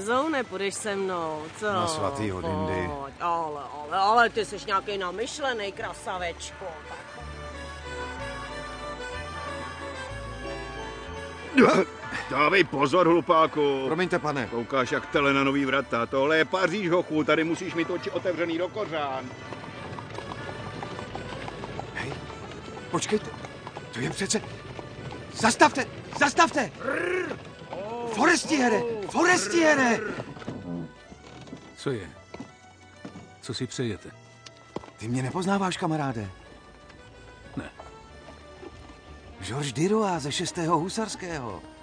Zoune, půjdeš se mnou, co? Na svatý Odindy. Ale ty jsi nějaký namyšlený, krasavečko. Dávej pozor, hlupáku. Promiňte, pane. Koukáš jak tele na nový vrata. Tohle je Paříž, hochu. Tady musíš mít oči otevřený do kořán. Hej, počkejte. To je přece... Zastavte! Zastavte! Forestiere! Forestiere! Co je? Co si přejete? Ty mě nepoznáváš, kamaráde? Ne. Georges Diroa ze 6. husarského.